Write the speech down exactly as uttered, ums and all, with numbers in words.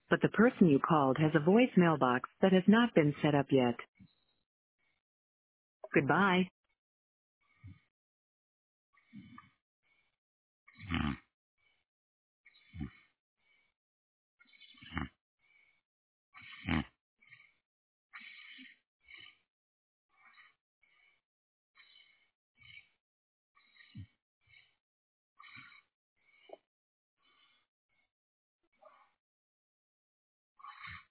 but the person you called has a voicemail box that has not been set up yet. Goodbye.